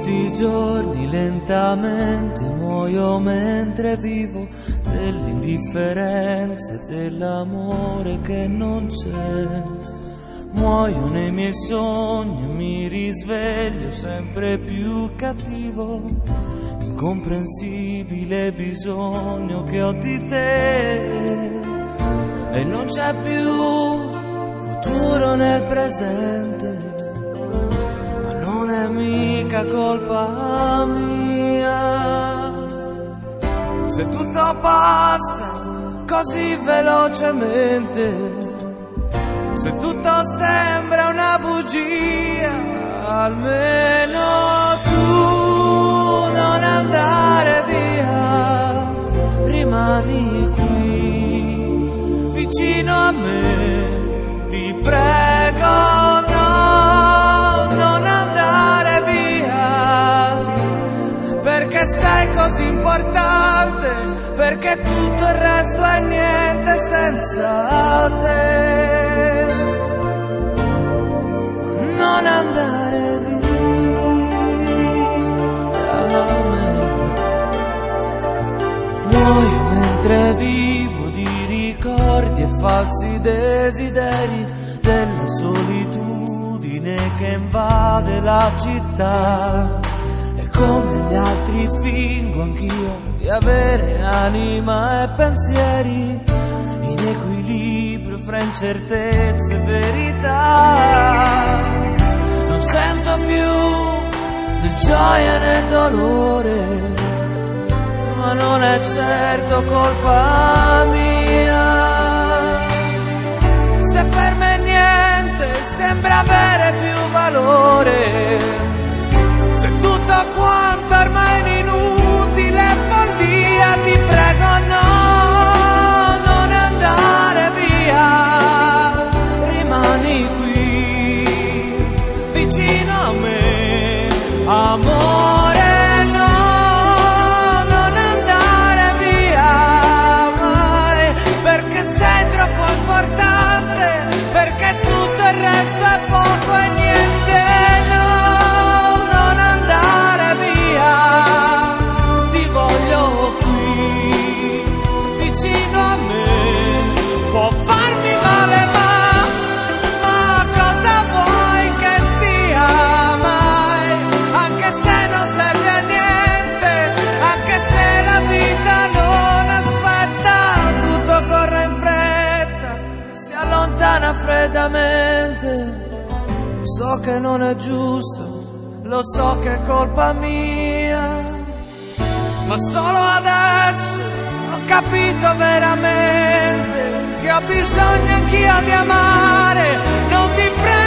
Tutti i giorni lentamente muoio mentre vivo dell'indifferenza e dell'amore che non c'è. Muoio nei miei sogni e mi risveglio sempre più cattivo, incomprensibile bisogno che ho di te. E non c'è più futuro nel presente, ma non è mica colpa mia. Se tutto passa così velocemente, se tutto sembra una bugia, almeno tu non andare via, rimani qui vicino a me, ti prego, no, non andare via, perché sei così importante, perché tutto il resto è niente senza te. Non andare via, muoio mentre vivo di ricordi e falsi desideri, della solitudine che invade la città. E come gli altri fingo anch'io di avere anima e pensieri, in equilibrio fra incertezze e verità. Non sento più né gioia né dolore, ma non è certo colpa mia. Se per me niente sembra avere più valore, se tutto quanto ormai è inutile follia, ti prego no, non andare via, rimani qui vicino a me, amore, no, non andare via mai, perché sei troppo importante, perché tutto il resto è poco e niente, no, non andare via, ti voglio qui vicino a me, può farmi male ma cosa vuoi che sia mai, anche se non serve a niente, anche se la vita non aspetta, tutto corre in fretta, si allontana freddamente. So che non è giusto, lo so che è colpa mia, ma solo adesso ho capito veramente che ho bisogno anch'io di amare, non di prendere